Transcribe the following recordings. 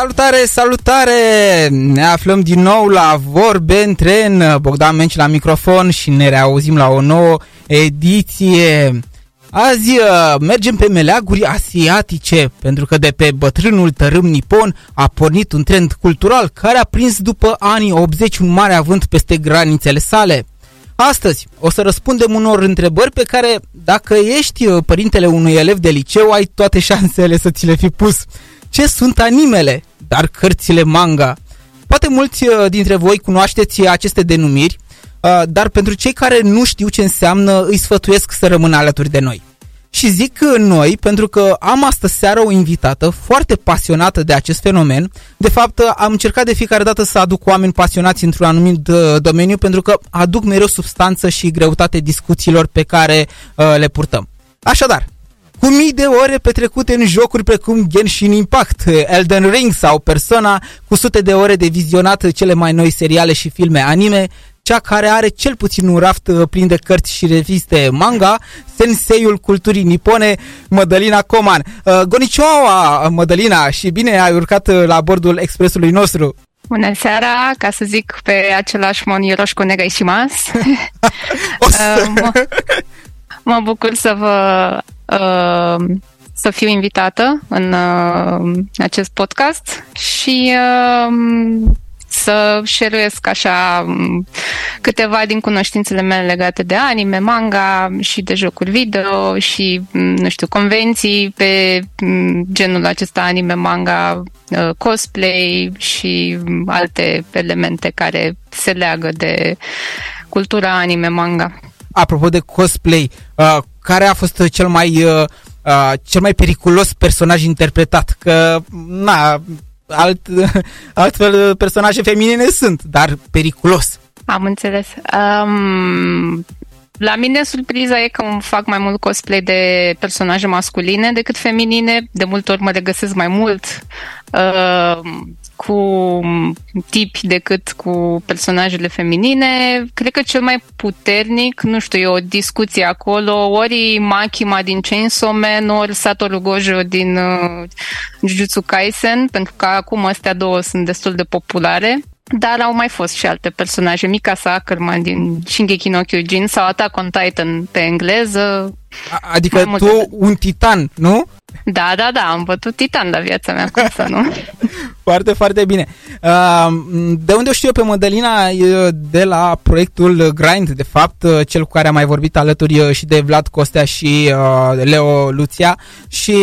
Salutare, salutare! Ne aflăm din nou la Vorbe în Tren. Bogdan Menci la microfon și ne reauzim la o nouă ediție. Azi mergem pe meleaguri asiatice, pentru că de pe bătrânul tărâm nipon a pornit un trend cultural care a prins după anii 80 un mare avânt peste granițele sale. Astăzi o să răspundem unor întrebări pe care, dacă ești părintele unui elev de liceu, ai toate șansele să ți le fi pus. Ce sunt animele, dar cărțile manga? Poate mulți dintre voi cunoașteți aceste denumiri, dar pentru cei care nu știu ce înseamnă, îi sfătuiesc să rămână alături de noi. Și zic noi pentru că am astă seară o invitată foarte pasionată de acest fenomen. De fapt, am încercat de fiecare dată să aduc oameni pasionați într-un anumit domeniu, pentru că aduc mereu substanță și greutate discuțiilor pe care le purtăm. Așadar, cu mii de ore petrecute în jocuri precum Genshin Impact, Elden Ring sau Persona, cu sute de ore de vizionat cele mai noi seriale și filme anime, cea care are cel puțin un raft plin de cărți și reviste manga, senseiul culturii nipone, Mădălina Coman. Konnichiwa, Mădălina, și bine ai urcat la bordul expresului nostru. Bună seara, ca să zic pe același mon, yoroshiku onegaishimasu. Mă bucur să fiu invitată în acest podcast și să share-uiesc așa câteva din cunoștințele mele legate de anime, manga și de jocuri video și, nu știu, convenții pe genul acesta anime, manga, cosplay și alte elemente care se leagă de cultura anime, manga. Apropo de cosplay, care a fost cel mai periculos personaj interpretat? Că, altfel personaje feminine sunt, dar periculos. Am înțeles. La mine surpriza e că fac mai mult cosplay de personaje masculine decât feminine. De multe ori mă regăsesc mai mult cu tipi decât cu personajele feminine. Cred că cel mai puternic, nu știu, e o discuție acolo, ori Makima din Chainsaw Man, ori Satoru Gojo din Jujutsu Kaisen, pentru că acum astea două sunt destul de populare. Dar au mai fost și alte personaje, Mikasa Ackerman din Shingeki no Kyojin sau Attack on Titan pe engleză. Adică tu un titan, nu? Da, am bătut titan la viața mea, cum să nu? Foarte, foarte bine. De unde o știu eu pe Mădălina? De la proiectul Grind, de fapt, cel cu care am mai vorbit alături și de Vlad Costea și Leo Luția. Și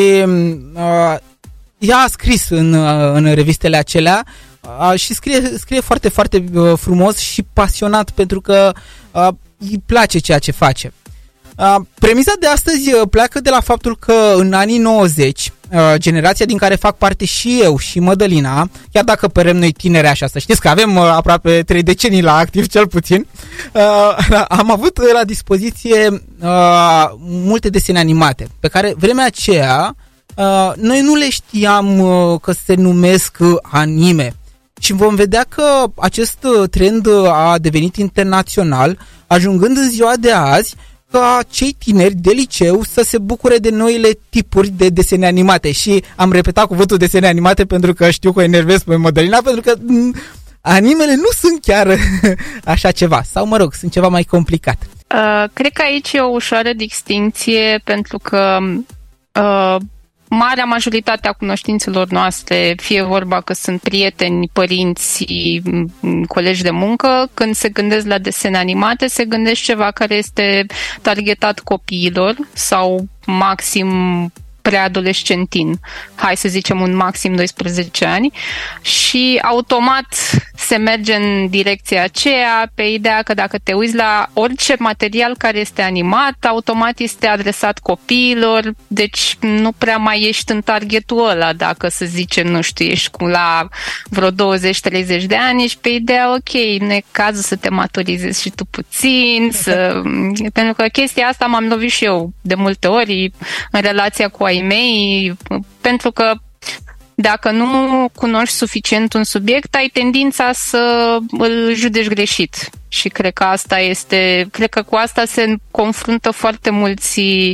ea a scris în revistele acelea și scrie foarte, foarte frumos și pasionat, pentru că îi place ceea ce face. Premisa de astăzi pleacă de la faptul că în anii 90, generația din care fac parte și eu și Mădălina, chiar dacă părem noi tineri așa, să știți că avem aproape 3 decenii la activ cel puțin, am avut la dispoziție multe desene animate, pe care vremea aceea noi nu le știam că se numesc anime. Și vom vedea că acest trend a devenit internațional, ajungând în ziua de azi ca cei tineri de liceu să se bucure de noile tipuri de desene animate. Și am repetat cuvântul desene animate pentru că știu că o enervez pe Mădălina, pentru că animele nu sunt chiar așa ceva. Sau, mă rog, sunt ceva mai complicat. Cred că aici e o ușoară distincție, pentru că marea majoritate a cunoștințelor noastre, fie vorba că sunt prieteni, părinți, colegi de muncă, când se gândesc la desene animate, se gândesc ceva care este targetat copiilor sau maxim preadolescentin, hai să zicem un maxim 12 ani, și automat se merge în direcția aceea pe ideea că dacă te uiți la orice material care este animat, automat este adresat copiilor, deci nu prea mai ești în targetul ăla, dacă să zicem, nu știu, ești la vreo 20-30 de ani, ești pe ideea, ok, nu e cazul să te maturizezi și tu puțin, pentru că chestia asta m-am lovit și eu de multe ori în relația cu ai mei, pentru că dacă nu cunoști suficient un subiect, ai tendința să îl judeci greșit. Și cred că cu asta se confruntă foarte mulți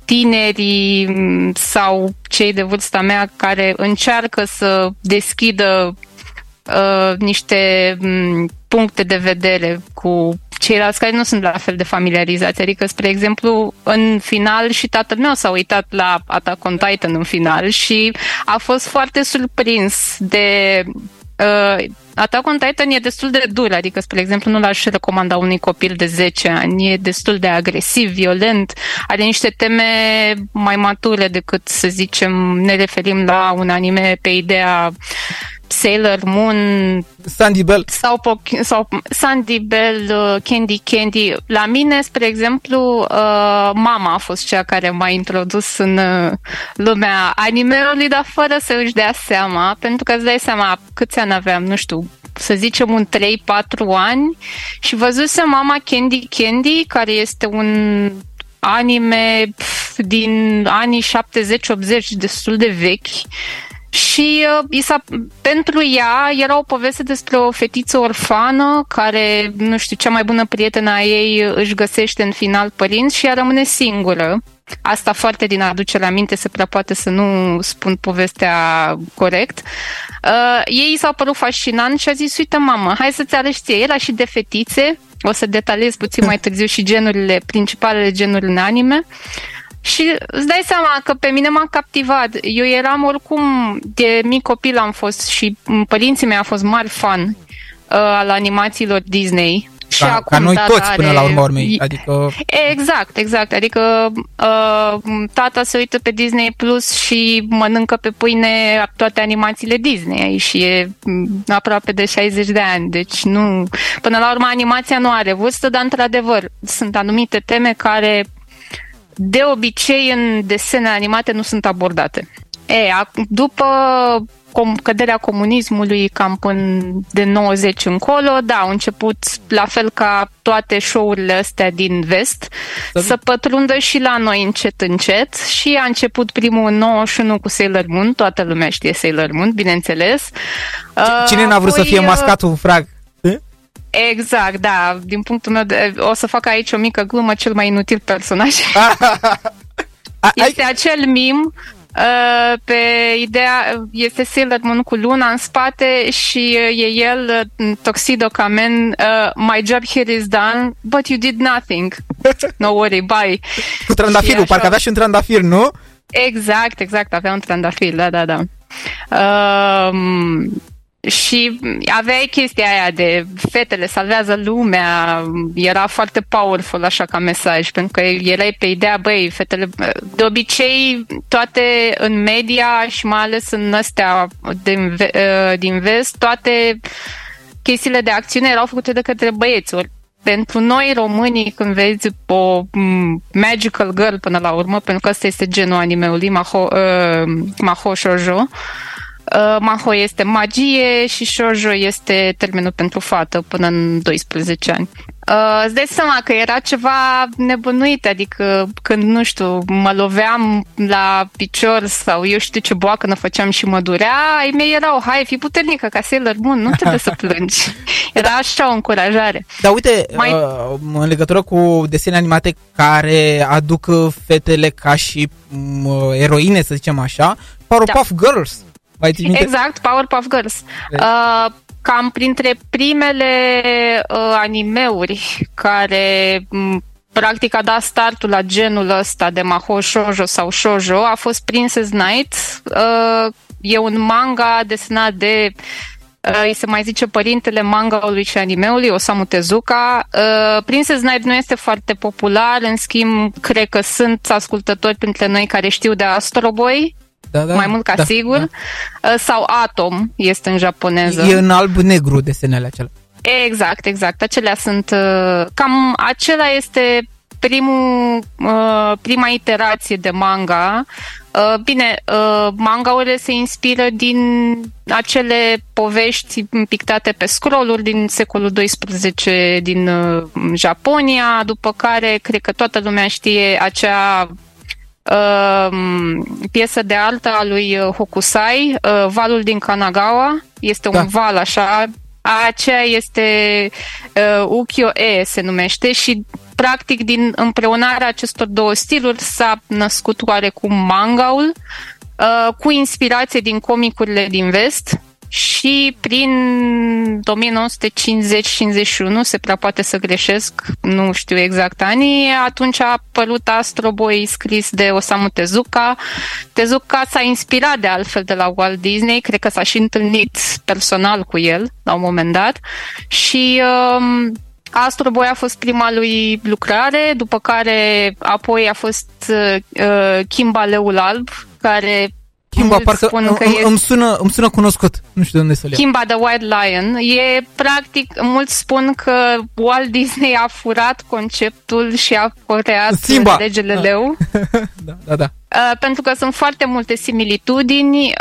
tinerii sau cei de vârsta mea care încearcă să deschidă niște puncte de vedere cu ceilalți care nu sunt la fel de familiarizați. Adică, spre exemplu, în final și tatăl meu s-a uitat la Attack on Titan în final și a fost foarte surprins de... Attack on Titan e destul de dur, adică, spre exemplu, nu l-aș recomanda unui copil de 10 ani. E destul de agresiv, violent, are niște teme mai mature decât, să zicem, ne referim la un anime pe ideea Sailor Moon, Sandy Bell sau Sandy Bell, Candy. La mine, spre exemplu, mama a fost cea care m-a introdus în lumea animeului, dar fără să își dea seama, pentru că îți dai seama câți ani aveam, nu știu, să zicem un 3-4 ani, și văzuse mama Candy, care este un anime din anii 70-80, destul de vechi. Și pentru ea era o poveste despre o fetiță orfană care, nu știu, cea mai bună prietenă a ei își găsește în final părinți și ea rămâne singură. Asta foarte din aducere aminte, se prea poate să nu spun povestea corect. Ei s-au părut fascinant și a zis, uite mamă, hai să-ți arăt ție, era și de fetițe, o să detaliez puțin mai târziu și genurile, principalele genuri în anime. Și îți dai seama că pe mine m-a captivat. Eu eram oricum, de mic copil am fost și părinții mei au fost mari fan al animațiilor Disney. Și ca noi toți până la urma urmei. Adică... Exact. Adică tata se uită pe Disney Plus și mănâncă pe pâine toate animațiile Disney și e aproape de 60 de ani. Deci nu... Până la urmă animația nu are vârstă, dar într-adevăr sunt anumite teme care de obicei în desene animate nu sunt abordate. După căderea comunismului cam până de 90 încolo, da, au început, la fel ca toate show-urile astea din vest, să pătrundă și la noi încet și a început primul în 91 cu Sailor Moon, toată lumea știe Sailor Moon, bineînțeles. Cine n-a vrut să fie mascatul frag? Exact, da. Din punctul meu o să fac aici o mică glumă, cel mai inutil personaj. Este acel meme pe ideea, este Sailor Moon cu luna în spate și e el, Tuxedo Kamen, my job here is done, but you did nothing. No worry, bye. Cu trandafirul, parcă avea și un trandafir, nu? Exact, avea un trandafir, da. Și aveai chestia aia de fetele salvează lumea, era foarte powerful așa ca mesaj, pentru că erai pe ideea, băi, fetele, de obicei toate în media și mai ales în astea din vest, toate chestiile de acțiune erau făcute de către băieți. Pentru noi românii, când vezi o magical girl până la urmă, pentru că ăsta este genul animeului, Mahou Shoujo, Mahou este magie și shoujo este termenul pentru fată până în 12 ani. Îți dai seama că era ceva nebănuit, adică când, nu știu, mă loveam la picior sau eu știu ce boacănă făceam și mă durea, ai mei erau, hai, fii puternică ca Sailor Moon, nu trebuie să plângi. Era așa o încurajare. Dar uite, în legătură cu desene animate care aduc fetele ca și eroine, să zicem așa, Powerpuff Girls. Exact, Powerpuff Girls. Cam printre primele animeuri care practic a dat startul la genul ăsta de Mahou Shoujo sau Shoujo a fost Princess Knight. E un manga desenat de îi se mai zice părintele mangaului și animeului, Osamu Tezuka. Princess Knight nu este foarte popular, în schimb cred că sunt ascultători printre noi care știu de Astro Boy. Da, mai mult ca sigur. Da. Sau Atom este în japoneză. E în alb-negru desenele acelea. Exact. Acelea sunt... Cam acela este prima iterație de manga. Bine, mangaurile se inspiră din acele povești pictate pe scrolluri din secolul XII din Japonia, după care cred că toată lumea știe acea piesă de artă a lui Hokusai, Valul din Kanagawa, este un val așa, aceea este Ukiyo-e se numește și practic din împreunarea acestor două stiluri s-a născut oarecum mangaul, cu inspirație din comicurile din vest. Și prin 1950-51, se prea poate să greșesc, nu știu exact anii, atunci a apărut Astro Boy scris de Osamu Tezuka. Tezuka s-a inspirat de altfel de la Walt Disney, cred că s-a și întâlnit personal cu el la un moment dat și Astro Boy a fost prima lui lucrare, după care apoi a fost Kimba Leul Alb, care... Kimba, parcă îmi sună cunoscut. Nu știu de unde să-l iau. Kimba the White Lion. E practic, mulți spun că Walt Disney a furat conceptul și a creat Regele Leu. Da. Pentru că sunt foarte multe similitudini.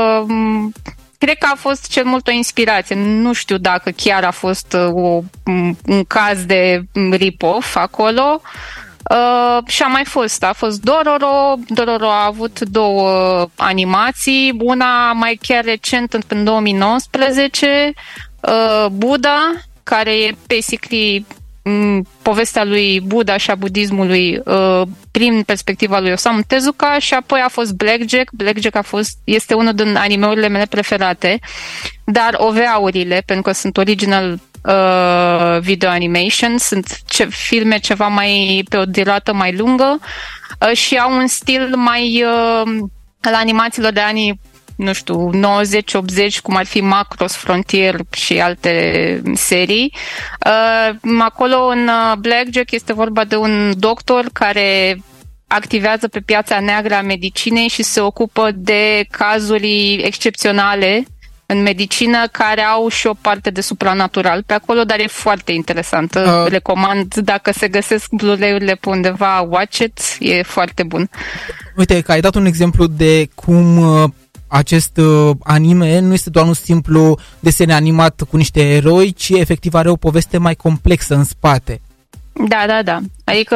Cred că a fost cel mult o inspirație. Nu știu dacă chiar a fost un caz de rip-off acolo. Și a fost Dororo. Dororo a avut două animații, una mai chiar recent în 2019, Buddha, care e basically povestea lui Buddha și a budismului prin perspectiva lui Osamu Tezuka, și apoi a fost Blackjack. Blackjack este unul din animeurile mele preferate, dar OVA-urile, pentru că sunt original video animation, sunt filme ceva mai pe o durată mai lungă și au un stil mai al animațiilor de anii, nu știu, 90-80, cum ar fi Macross, Frontier și alte serii. Acolo în Blackjack este vorba de un doctor care activează pe piața neagră a medicinei și se ocupă de cazuri excepționale în medicină care au și o parte de supranatural pe acolo, dar e foarte interesantă. Recomand, dacă se găsesc Blu-ray-urile pe undeva, watch it, e foarte bun. Uite, că ai dat un exemplu de cum acest anime nu este doar un simplu desen animat cu niște eroi, ci efectiv are o poveste mai complexă în spate. Da. Adică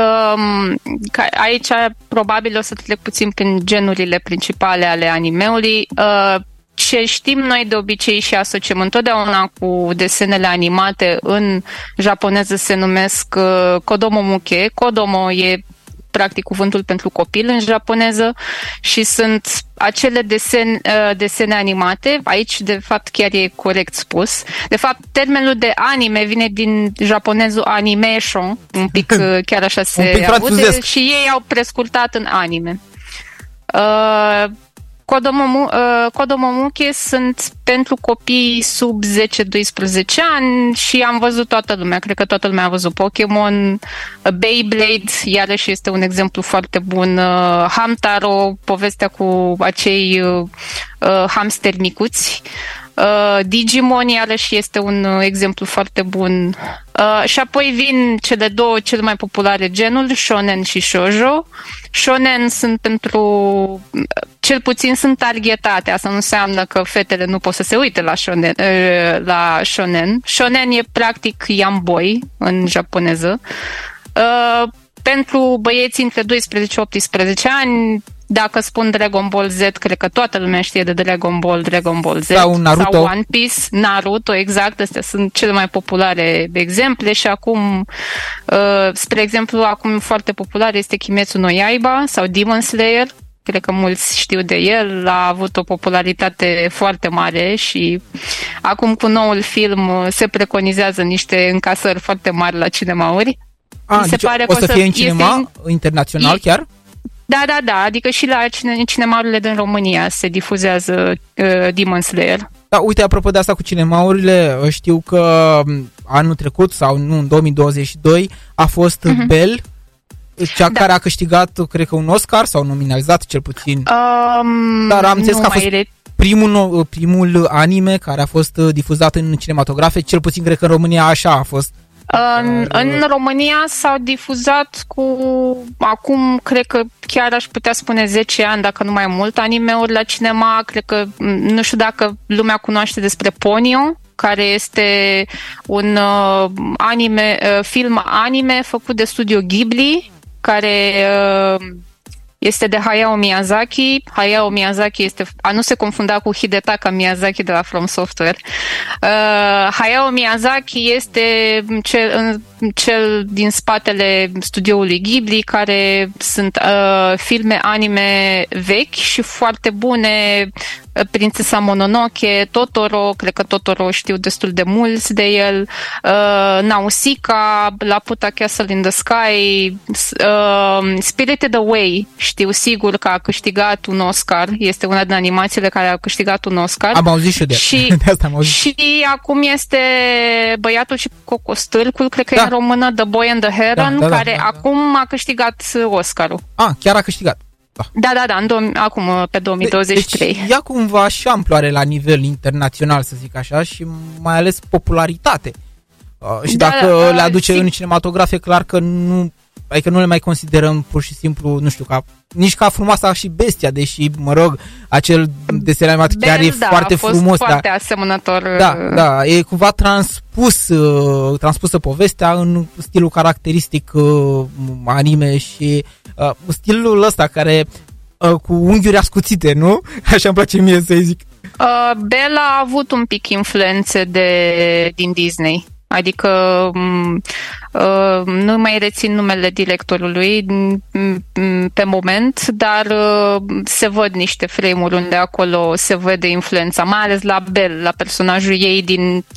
aici probabil o să trec puțin prin genurile principale ale animeului. Ce știm noi de obicei și asociem întotdeauna cu desenele animate în japoneză se numesc Kodomo Muke. Kodomo e practic cuvântul pentru copil în japoneză și sunt acele desene animate. Aici, de fapt, chiar e corect spus. De fapt, termenul de anime vine din japonezul animation, un pic chiar așa se aude, și ei au prescurtat în anime. Kodomo Muke sunt pentru copii sub 10-12 ani și am văzut toată lumea. Cred că toată lumea a văzut Pokémon, Beyblade, iarăși este un exemplu foarte bun, Hamtaro, povestea cu acei hamsteri micuți, Digimon iarăși este un exemplu foarte bun. Și apoi vin cele două cele mai populare genuri, shonen și shoujo. Shonen sunt cel puțin sunt targetate, asta nu înseamnă că fetele nu pot să se uite la shonen. Shonen e practic yamboi în japoneză. Pentru băieții între 12-18 ani, dacă spun Dragon Ball Z, cred că toată lumea știe de Dragon Ball Z sau Naruto. Sau One Piece, Naruto, exact, astea sunt cele mai populare exemple și acum, spre exemplu, acum foarte popular este Kimetsu no Yaiba sau Demon Slayer. Cred că mulți știu de el, a avut o popularitate foarte mare și acum cu noul film se preconizează niște încasări foarte mari la cinemauri. Deci o să fie în cinema internațional chiar? Da, adică și la cinemaurile din România se difuzează Demon Slayer. Da, uite, apropo de asta cu cinemaurile, știu că anul trecut sau nu, în 2022 a fost Belle, cea care a câștigat, cred că un Oscar sau nominalizat cel puțin. Dar am înțeles că a fost primul anime care a fost difuzat în cinematografe, cel puțin cred că în România așa a fost. În România s-au difuzat acum, cred că chiar aș putea spune 10 ani, dacă nu mai mult, anime-uri la cinema. Cred că, nu știu dacă lumea cunoaște despre Ponyo, care este un film anime făcut de Studio Ghibli, care Este de Hayao Miyazaki. Hayao Miyazaki este, a nu se confunda cu Hidetaka Miyazaki de la From Software. Hayao Miyazaki este cel din spatele studioului Ghibli, care sunt filme anime vechi și foarte bune. Prințesa Mononoke, Totoro, cred că Totoro știu destul de mulți de el, Nausicaa, Laputa Castle in the Sky, Spirited Away, știu sigur că a câștigat un Oscar, este una din animațiile care a câștigat un Oscar. Am auzit și de asta am auzit. Și acum este Băiatul și Cocostâlcul, cred că e în română, The Boy and the Heron, care acum a câștigat Oscarul. Chiar a câștigat. Da, acum pe 2023. Deci ia cumva și amploare la nivel internațional, să zic așa, și mai ales popularitate. Și dacă le aduce în cinematografe, clar că nu, adică nu le mai considerăm pur și simplu, nu știu, nici ca Frumoasa și Bestia, deși, mă rog, acel desen animat chiar e foarte frumos. Foarte asemănător. Da, e cumva transpusă povestea în stilul caracteristic anime și stilul ăsta care cu unghiuri ascuțite, nu? Așa îmi place mie să-i zic. Bella a avut un pic influențe din Disney. Adică nu mai rețin numele directorului pe moment, dar se văd niște frame-uri unde acolo se vede influența, mai ales la Belle, la personajul ei din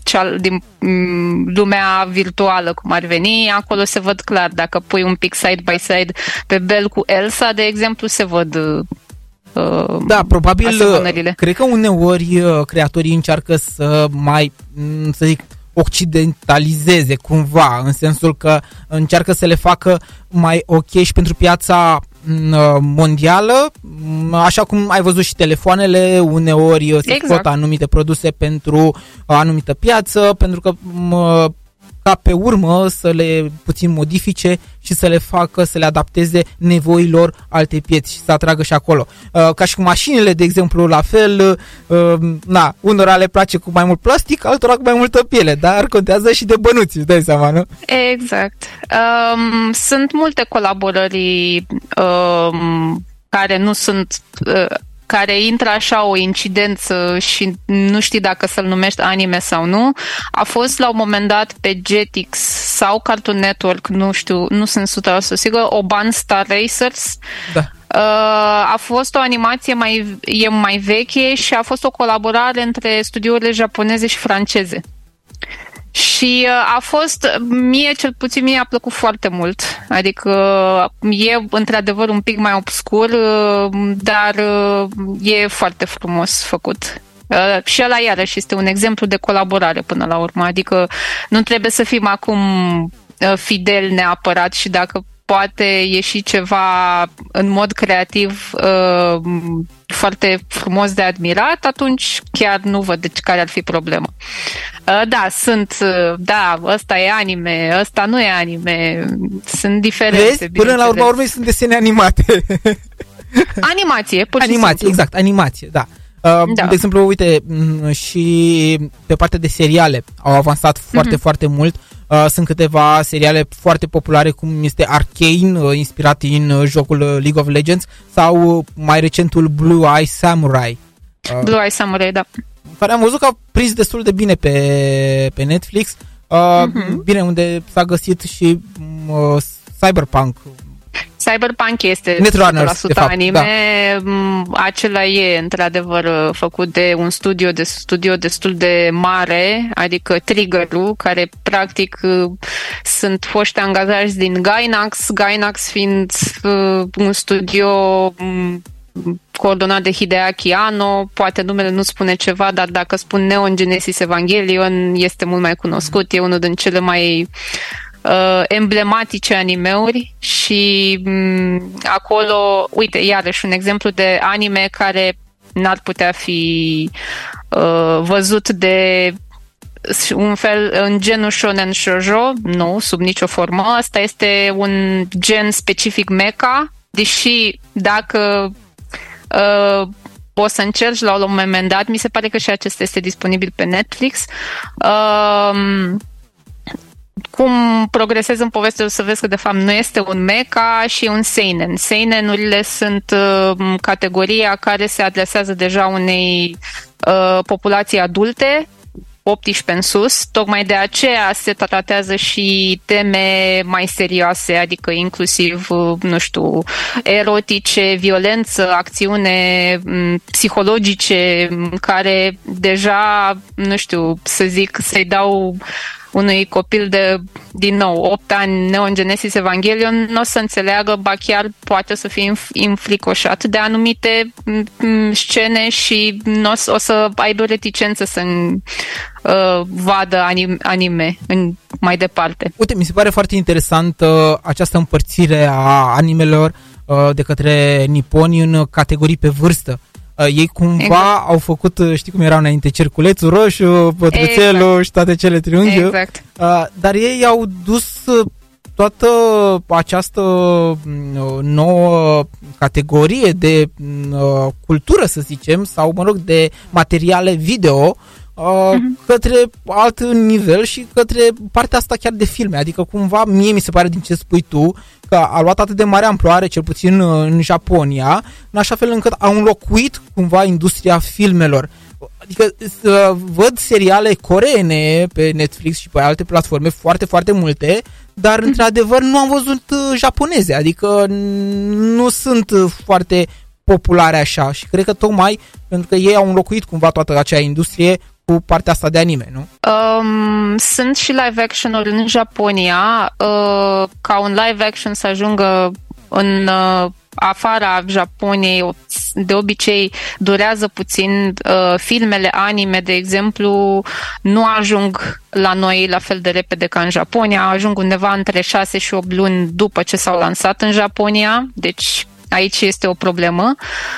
lumea virtuală, cum ar veni. Acolo se văd clar, dacă pui un pic side-by-side pe Belle cu Elsa, de exemplu, se văd probabil, cred că uneori creatorii încearcă să zic, occidentalizeze cumva, în sensul că încearcă să le facă mai ok și pentru piața mondială, așa cum ai văzut și telefoanele, uneori se exportă anumite produse pentru o anumită piață, pentru că ca pe urmă să le puțin modifice și să le facă, să le adapteze nevoilor alte pieți și să atragă și acolo. Ca și cu mașinile, de exemplu, la fel, unora le place cu mai mult plastic, altora cu mai multă piele, dar contează și de bănuți, îți dai seama, nu? Exact. Sunt multe colaborări care nu sunt... care intră așa o incidență și nu știi dacă să-l numești anime sau nu. A fost la un moment dat pe Jetix sau Cartoon Network, nu știu, nu sunt 100% sigură, Oban Star Racers. Da. A fost o animație mai veche și a fost o colaborare între studiourile japoneze și franceze. Și a fost, cel puțin mie a plăcut foarte mult, adică e într-adevăr un pic mai obscur, dar e foarte frumos făcut. Și ăla iarăși este un exemplu de colaborare până la urmă, adică nu trebuie să fim acum fideli neapărat și dacă poate ieși ceva în mod creativ foarte frumos de admirat, atunci chiar nu văd care ar fi problema. Ăsta e anime, ăsta nu e anime, sunt diferențe. Vezi? Până la urma urmei sunt desene animate. Animație, pur și simplu. Exact, animație, da. De exemplu, uite, și pe partea de seriale au avansat foarte, foarte mult. Sunt câteva seriale foarte populare, cum este Arcane, inspirat în jocul League of Legends, sau mai recentul Blue Eye Samurai. Blue Eye Samurai, da. Care am văzut că a prins destul de bine pe Netflix. Bine, unde s-a găsit și Cyberpunk. Cyberpunk este 100% anime. Da. Acela e într-adevăr făcut de un studio destul de mare, adică Trigger-ul, care practic sunt foști angajați din Gainax fiind un studio coordonat de Hideaki Anno, poate numele nu spune ceva, dar dacă spun Neon Genesis Evangelion este mult mai cunoscut, e unul din cele mai emblematice animeuri și acolo, uite, iarăși un exemplu de anime care n-ar putea fi văzut de un fel în genul shonen shoujo, nu, sub nicio formă. Asta este un gen specific mecha, deși dacă poți să încerci la un moment dat, mi se pare că și acesta este disponibil pe Netflix. cum progresezi în poveste, o să vezi că de fapt nu este un mecha și un seinen. Seinen-urile sunt categoria care se adresează deja unei populații adulte, 18 în sus, tocmai de aceea se tratează și teme mai serioase, adică inclusiv, nu știu, erotice, violență, acțiune, psihologice, care deja, nu știu, să zic, să-i dau unui copil de, din nou, 8 ani, Neon Genesis Evangelion, nu o să înțeleagă, ba chiar poate să fie înfricoșat de anumite scene și o să aibă reticență să vadă anime mai departe. Uite, mi se pare foarte interesant această împărțire a animelor de către niponi în categorii pe vârstă. Ei cumva au făcut, știi cum erau înainte, cerculețul roșu, pătrățelul și toate cele triunghiuri. Exact. Dar ei au dus toată această nouă categorie de cultură, să zicem, sau, mă rog, de materiale video către alt nivel și către partea asta chiar de filme. Adică cumva mie mi se pare din ce spui tu că a luat atât de mare amploare, cel puțin în Japonia, în așa fel încât au înlocuit cumva industria filmelor. Adică văd seriale coreene pe Netflix și pe alte platforme foarte, foarte multe, dar într-adevăr nu am văzut japoneze, adică nu sunt foarte populare așa și cred că tocmai pentru că ei au înlocuit cumva toată acea industrie cu partea asta de anime, nu? Sunt și live action-uri în Japonia, ca un live action să ajungă în afara Japoniei, de obicei durează puțin. Filmele anime, de exemplu, nu ajung la noi la fel de repede ca în Japonia, ajung undeva între 6 și 8 luni după ce s-au lansat în Japonia, deci aici este o problemă.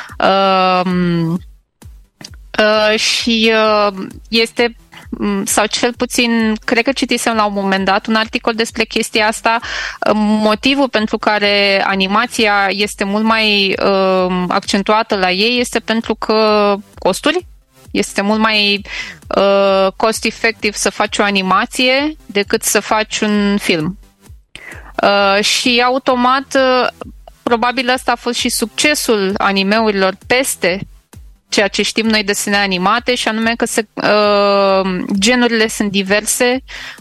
Și este, sau cel puțin, cred că citisem la un moment dat un articol despre chestia asta, motivul pentru care animația este mult mai accentuată la ei este pentru că costuri. Este mult mai cost-effective să faci o animație decât să faci un film. Și automat, probabil ăsta a fost și succesul animeurilor peste ceea ce știm noi desene animate, și anume că genurile sunt diverse,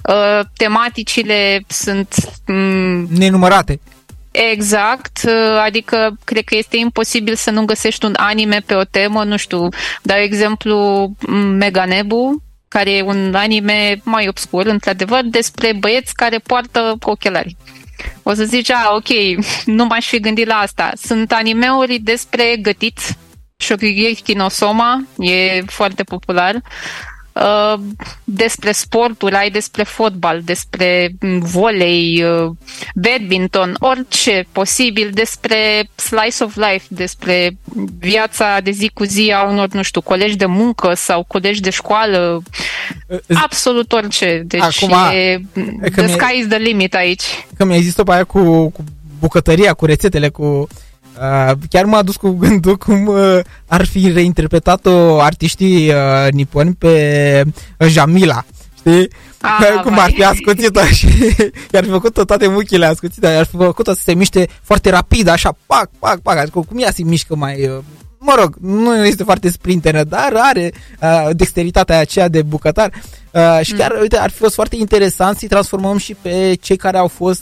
tematicile sunt nenumărate. Exact, adică cred că este imposibil să nu găsești un anime pe o temă, nu știu, dau exemplu Meganebu, care e un anime mai obscur, într-adevăr, despre băieți care poartă ochelari. O să zici, ok, nu m-aș fi gândit la asta. Sunt animeuri despre gătiți, Shokugeki no Soma e foarte popular, despre sporturi, ai despre fotbal, despre volei, badminton, orice posibil, despre slice of life, despre viața de zi cu zi a unor, nu știu, colegi de muncă sau colegi de școală, absolut orice. Deci acum, the sky is the limit aici. Că mi-ai zis-o pe aia cu bucătăria, cu rețetele, cu... chiar m-a dus cu gândul cum ar fi reinterpretat-o artiștii niponi pe Jamila, știi? Cum ar fi ascuțit-o și i-ar fi făcut toate muchile ascuțite, i-ar fi făcut-o să se miște foarte rapid, așa, pac, pac, pac, adică cum ea se mișcă mai... Mă rog, nu este foarte sprinteră, dar are dexteritatea aceea de bucătar și chiar, uite, ar fi fost foarte interesant să-i transformăm și pe cei care au fost...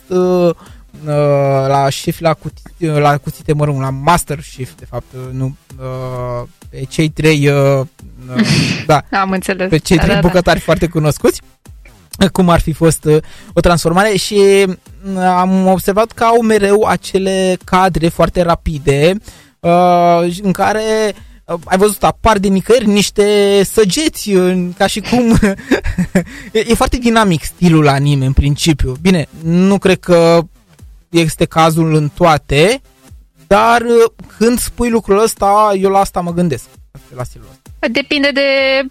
la șef la cuțite mărunți, la Master Chef, de fapt, nu, pe cei trei da, am înțeles. Pe cei trei bucătari foarte cunoscuți, cum ar fi fost o transformare, și am observat că au mereu acele cadre foarte rapide în care ai văzut, apar de nicăieri niște săgeți, ca și cum e foarte dinamic stilul anime în principiu. Bine, nu cred că este cazul în toate, dar când spui lucrul ăsta, eu la asta mă gândesc, la stilul ăsta. Depinde de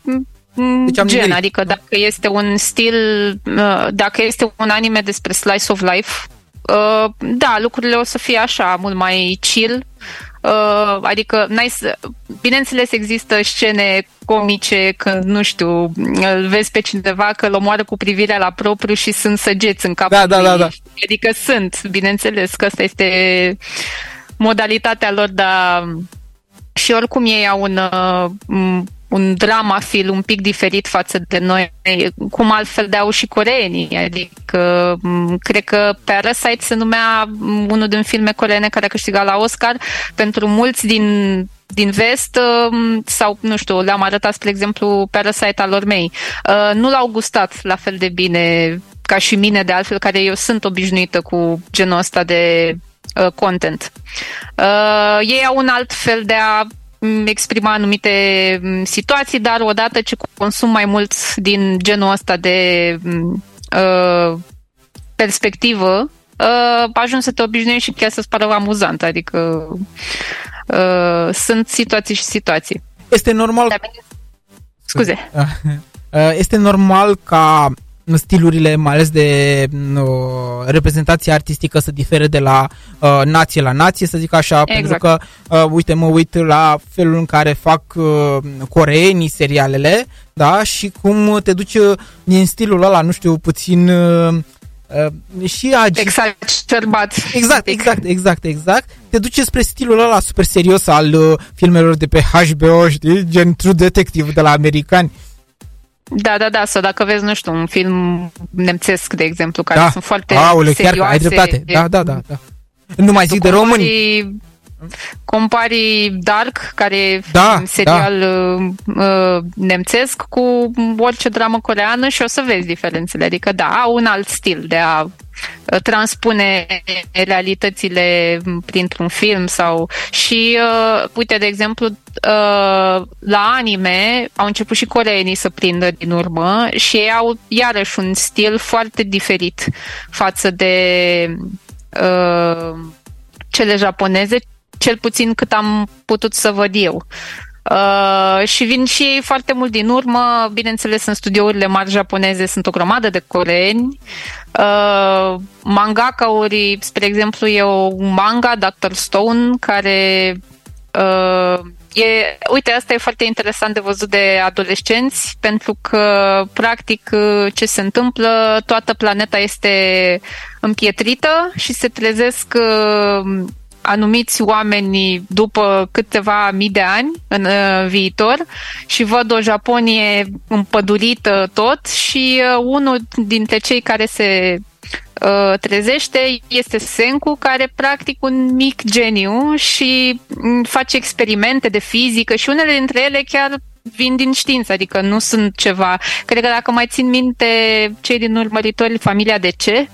gen, adică dacă este un stil, dacă este un anime despre slice of life, da, lucrurile o să fie așa, mult mai chill. Adică, bineînțeles, există scene comice când, nu știu, îl vezi pe cineva că îl omoară cu privirea la propriu și sunt săgeți în capul lui. Da. Adică bineînțeles că asta este modalitatea lor, dar și oricum ei au un drama film un pic diferit față de noi, cum altfel de au și coreenii. Adică, cred că Parasite se numea unul din filme coreene care a câștigat la Oscar. Pentru mulți din vest, sau, nu știu, le-am arătat, spre exemplu, Parasite al lor mei. Nu l-au gustat la fel de bine ca și mine, de altfel, care eu sunt obișnuită cu genul ăsta de content. Ei au un alt fel de a exprima anumite situații, dar odată ce consum mai mult din genul ăsta de perspectivă, ajungi să te obișnuiești și chiar să-ți pară amuzant. Adică sunt situații și situații. Este normal... Scuze. Este normal ca stilurile, mai ales de reprezentație artistică, să difere de la nație la nație, să zic așa, exact. Pentru că, uite, mă uit la felul în care fac coreenii serialele, da, și cum te duci din stilul ăla, nu știu, puțin și exacerbat. Exact. Te duce spre stilul ăla super serios al filmelor de pe HBO, știi, gen True Detective de la americani. Da, sau dacă vezi, nu știu, un film nemțesc, de exemplu, care sunt foarte serioase. Chiar ai dreptate. Da. Nu mai zic de români. Compari Dark, care e un serial nemțesc, cu orice dramă coreeană și o să vezi diferențele. Adică, au un alt stil de a transpune realitățile printr-un film sau... Și, uite, de exemplu, la anime au început și coreenii să prindă din urmă și ei au iarăși un stil foarte diferit față de cele japoneze, cel puțin cât am putut să văd eu. Și vin și ei foarte mult din urmă. Bineînțeles, în studiourile mari japoneze sunt o grămadă de coreeni. Mangaka-uri, spre exemplu, e un manga, Dr. Stone, care uite, asta e foarte interesant de văzut de adolescenți, pentru că, practic, ce se întâmplă, toată planeta este împietrită și se trezesc anumiți oameni după câteva mii de ani în viitor și văd o Japonie împădurită tot și unul dintre cei care se trezește este Senku, care practic un mic geniu și face experimente de fizică și unele dintre ele chiar vin din știință, adică nu sunt ceva... Cred că dacă mai țin minte cei din urmăritori, familia de ce?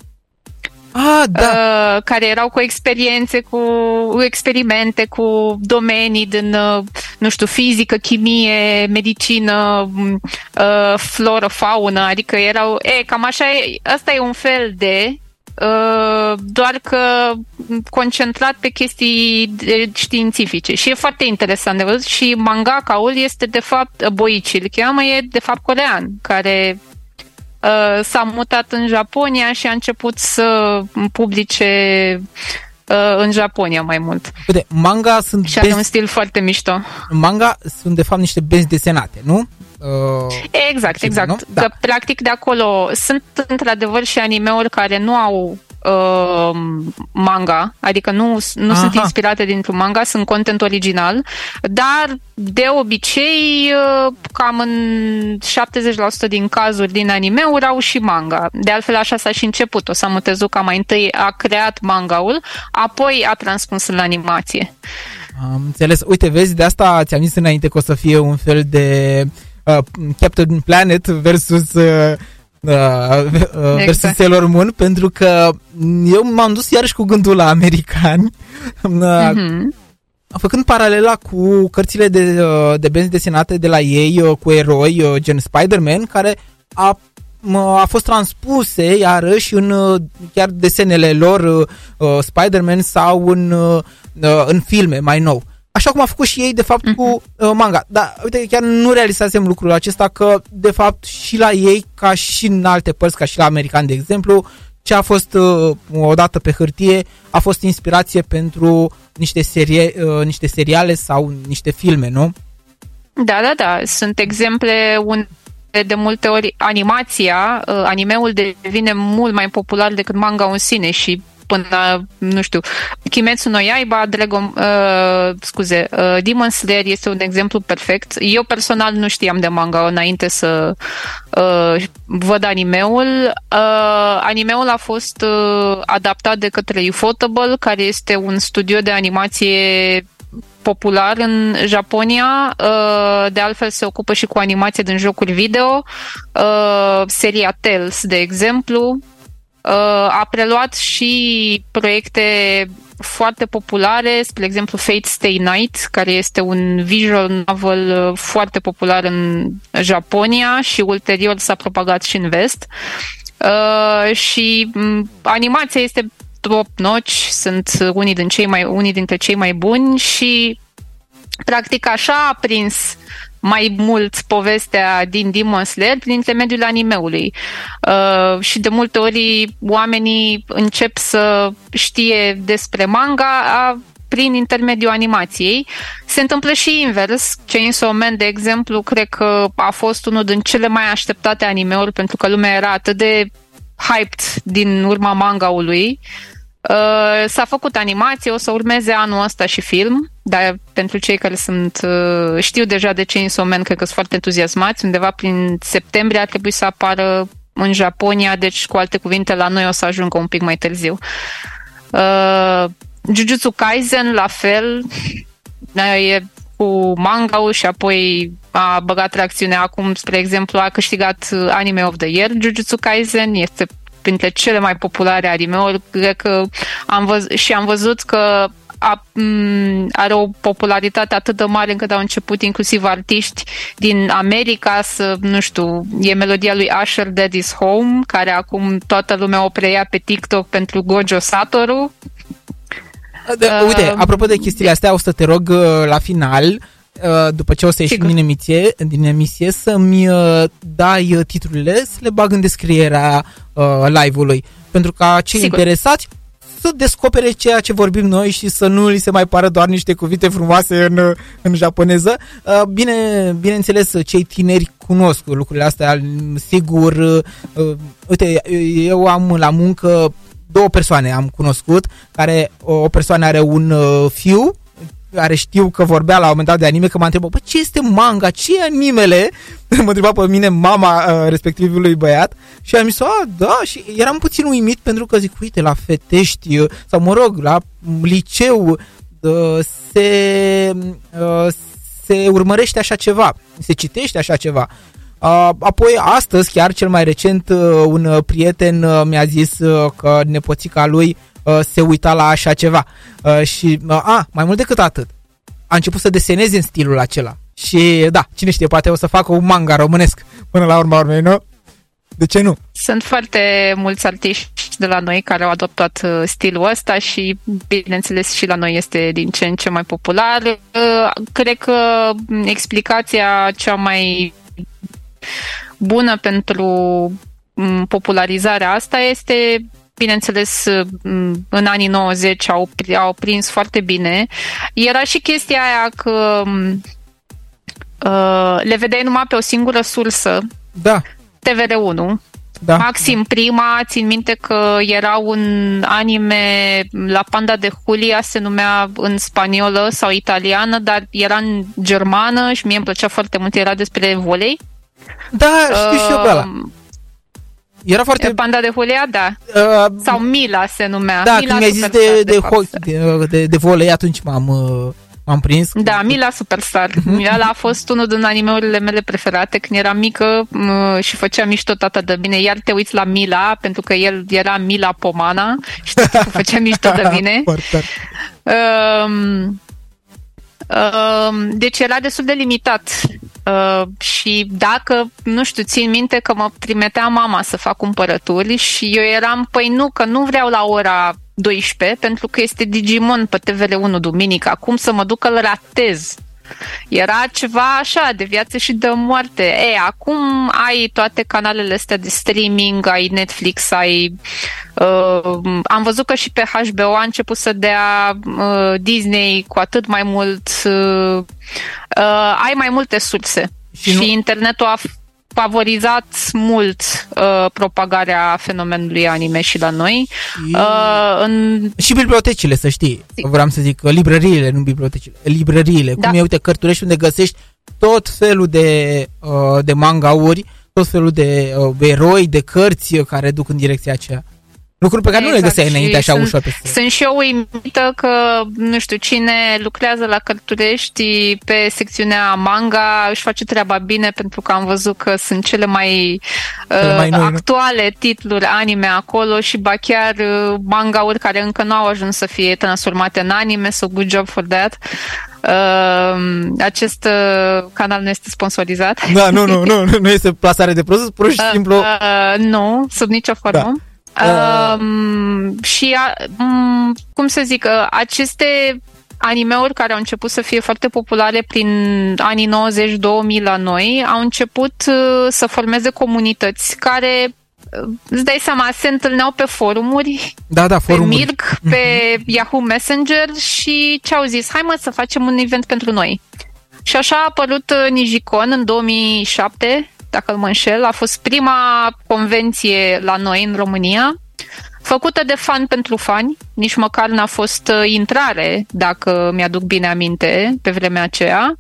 Care erau cu experimente cu domenii din, nu știu, fizică, chimie, medicină, floră, faună, adică erau, cam așa, asta e un fel de, doar că concentrat pe chestii științifice și e foarte interesant de văzut. Și mangaka-ul este de fapt, Boichi îl cheamă, e de fapt corean, care s-a mutat în Japonia și a început să publice în Japonia mai mult. Uite, manga sunt... Și are un stil foarte mișto. Manga sunt de fapt niște benzi desenate, nu? Exact. Nu? Că practic de acolo sunt într-adevăr și anime-uri care nu au manga, adică nu sunt inspirate dintr-un manga, sunt content original, dar de obicei cam în 70% din cazuri din anime-uri au și manga. De altfel așa s-a și început. Osamu Tezuka mai întâi a creat manga-ul, apoi a transpus în animație. Am înțeles. Uite, vezi, de asta ți-am zis înainte că o să fie un fel de Captain Planet versus versus Sailor Moon, pentru că eu m-am dus iarăși cu gândul la americani, făcând paralela cu cărțile de benzi desenate de la ei, cu eroi, gen Spider-Man, care a fost transpuse iarăși în chiar desenele lor, Spider-Man, sau în filme mai nou. Așa cum a făcut și ei, de fapt, cu manga. Dar, uite, chiar nu realizasem lucrul acesta, că, de fapt, și la ei, ca și în alte părți, ca și la americani, de exemplu, ce a fost odată pe hârtie a fost inspirație pentru niște seriale sau niște filme, nu? Da. Sunt exemple unde de multe ori animeul devine mult mai popular decât manga în sine și până, nu știu, Kimetsu no Yaiba, Demon Slayer este un exemplu perfect. Eu personal nu știam de manga înainte să văd animeul. Animeul a fost adaptat de către Ufotable, care este un studio de animație popular în Japonia, de altfel se ocupă și cu animație din jocuri video, seria Tales, de exemplu. A preluat și proiecte foarte populare, spre exemplu Fate Stay Night, care este un visual novel foarte popular în Japonia și ulterior s-a propagat și în vest. Și animația este top-notch, sunt unii dintre cei mai buni și practic așa a prins mai mult povestea din Demon Slayer prin intermediul animeului. Și de multe ori oamenii încep să știe despre manga prin intermediul animației. Se întâmplă și invers. Chainsaw Man, de exemplu, cred că a fost unul din cele mai așteptate animeuri pentru că lumea era atât de hyped din urma mangaului. S-a făcut animație, o să urmeze anul ăsta și film, dar pentru cei care știu deja de Chainsaw Man, cred că sunt foarte entuziasmați, undeva prin septembrie ar trebui să apară în Japonia, deci cu alte cuvinte la noi o să ajungă un pic mai târziu. Jujutsu Kaisen, la fel, e cu manga-ul și apoi a băgat tracțiune acum, spre exemplu, a câștigat Anime of the Year. Jujutsu Kaisen este printre cele mai populare anime-uri, cred că am văzut că are o popularitate atât de mare încât au început inclusiv artiști din America e melodia lui Usher, Daddy's Home, care acum toată lumea o preia pe TikTok pentru Gojo Satoru. Uite, apropo de chestiile astea, o să te rog la final, după ce o să ieși din emisie, să-mi dai titlurile, să le bag în descrierea live-ului, pentru ca cei interesați să descopere ceea ce vorbim noi și să nu li se mai pară doar niște cuvinte frumoase în japoneză. Bineînțeles, cei tineri cunosc lucrurile astea, sigur. Uite, eu am la muncă 2 persoane am cunoscut, care o persoană are un fiu care știu că vorbea la un moment dat de anime, că m-a întrebat, ce este manga, ce e animele? Mă întreba pe mine mama respectivului băiat și am zis, da, și eram puțin uimit pentru că zic, uite, la Fetești sau mă rog, la liceu se urmărește așa ceva, se citește așa ceva. Apoi astăzi, chiar cel mai recent, un prieten mi-a zis că nepoțica lui se uita la așa ceva și mai mult decât atât, a început să deseneze în stilul acela și da, cine știe, poate o să facă un manga românesc până la urma urmei, nu? De ce nu? Sunt foarte mulți artiști de la noi care au adoptat stilul ăsta și bineînțeles și la noi este din ce în ce mai popular. Cred că explicația cea mai bună pentru popularizarea asta este, bineînțeles, în anii 90 au prins foarte bine. Era și chestia aia că le vedeai numai pe o singură sursă. Da. TVR1. Da. Maxim Prima, țin minte că era un anime la Panda de Julia, se numea în spaniolă sau italiană, dar era în germană și mie îmi plăcea foarte mult, era despre volei. Da, știu și eu pe ăla. Era foarte... Panda de Julia, da. Sau Mila se numea. Da, Mila când mi-ai zis de volei, atunci m-am prins. Da, Mila Superstar. Ăla a fost unul din animeurile mele preferate când eram mică și făcea mișto tata de bine. Iar te uiți la Mila, pentru că el era Mila Pomana și făcea mișto de bine. Deci era destul de limitat și dacă, nu știu, țin minte că mă trimitea mama să fac cumpărături și eu eram, că nu vreau la ora 12 pentru că este Digimon pe TVR1 duminica, cum să mă duc că îl ratez. Era ceva așa, de viață și de moarte. Acum ai toate canalele astea de streaming, ai Netflix, ai... am văzut că și pe HBO a început să dea Disney cu atât mai mult. Ai mai multe surse. Și internetul a favorizat mult propagarea fenomenului anime și la noi. Și bibliotecile, să știi. Vreau să zic, librăriile, nu bibliotecile. Librăriile, cum e, uite, Cărturești, unde găsești tot felul de mangauri, tot felul de eroi, de cărți care duc în direcția aceea. Lucruri pe care nu le găseai înainte așa ușor. Sunt și eu uimită că, nu știu, cine lucrează la Cărturești pe secțiunea manga își face treaba bine, pentru că am văzut că sunt cele mai actuale titluri anime acolo și ba chiar mangauri care încă nu au ajuns să fie transformate în anime, so good job for that. Acest canal nu este sponsorizat. Da, nu este plasare de produs, pur și simplu. Nu, sub nicio formă. Da. Și cum să zic, aceste anime-uri care au început să fie foarte populare prin anii 90-2000 la noi au început să formeze comunități care, îți dai seama, se întâlneau pe forumuri, forumuri. pe Mirk, pe Yahoo Messenger și ce-au zis? Hai mă să facem un event pentru noi. Și așa a apărut Nijicon în 2007, dacă nu mă înșel. A fost prima convenție la noi în România, făcută de fan pentru fani, nici măcar n-a fost intrare, dacă mi-aduc bine aminte, pe vremea aceea.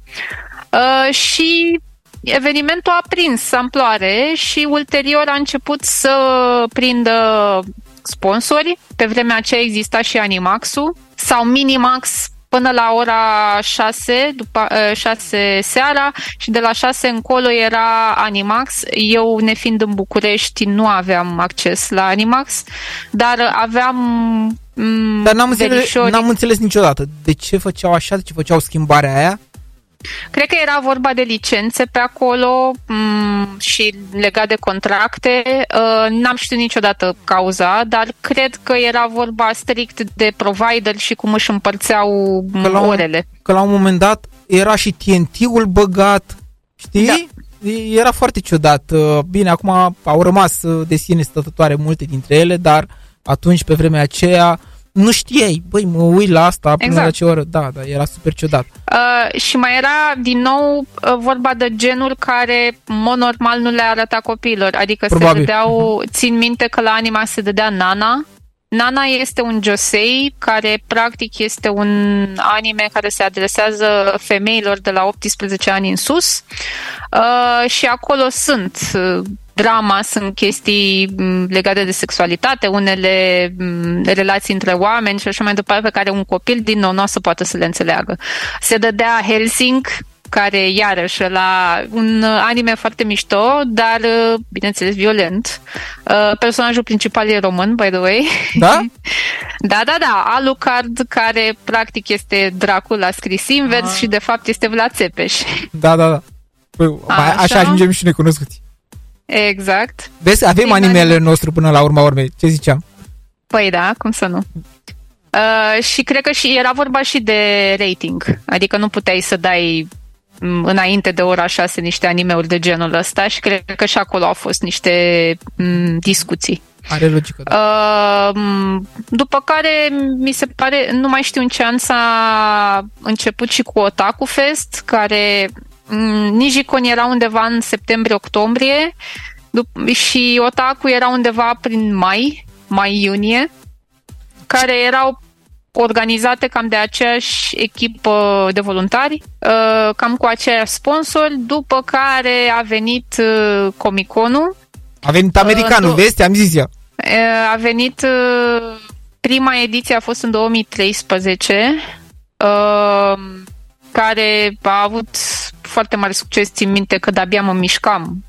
Și evenimentul a prins amploare și ulterior a început să prindă sponsori. Pe vremea aceea exista și Animax-ul sau Minimax până la ora 6, după 6 seara, și de la 6 încolo era Animax. Eu, nefiind în București, nu aveam acces la Animax, dar aveam Dar n-am înțeles niciodată de ce făceau așa, de ce făceau schimbarea aia. Cred că era vorba de licențe pe acolo și legat de contracte. N-am știut niciodată cauza, dar cred că era vorba strict de provider și cum își împărțeau orele. Că la un moment dat era și TNT-ul băgat, știi? Da. Era foarte ciudat. Bine, acum au rămas de sine stătătoare multe dintre ele, dar atunci, pe vremea aceea, nu știai, băi, mă uit la asta până la ce oră. Da, era super ciudat. Și mai era, din nou, vorba de genuri care, în mod normal, nu le arăta copiilor. Adică se dădeau, țin minte că la Anima se dădea Nana. Nana este un josei care, practic, este un anime care se adresează femeilor de la 18 ani în sus. Și acolo sunt drama, sunt chestii legate de sexualitate, unele relații între oameni și așa mai departe, pe care un copil din nou nu o să poată să le înțeleagă. Se dădea Hellsing, care iarăși la un anime foarte mișto, dar bineînțeles violent. Personajul principal e român, by the way. Da? Da, Alucard, care practic este Dracula scris invers și de fapt este Vlad Țepeș. Da. Păi, așa ajungem și necunoscuți. Exact. Vezi, avem animele nostru până la urma urmei. Ce ziceam? Păi da, cum să nu. Și cred că și era vorba și de rating. Adică nu puteai să dai înainte de ora 6 niște anime-uri de genul ăsta și cred că și acolo au fost niște discuții. Are logică, da. După care, mi se pare, nu mai știu în ce an s-a început și cu Otaku Fest, care Nijicon era undeva în septembrie-octombrie și Otaku era undeva prin mai-iunie, care erau organizate cam de aceeași echipă de voluntari, cam cu aceiași sponsori, după care a venit Comic-Conul. A venit americanul, vezi? Te-am zis eu. A venit, prima ediție a fost în 2013, care a avut foarte mare succes. Țin minte că de-abia mă mișcam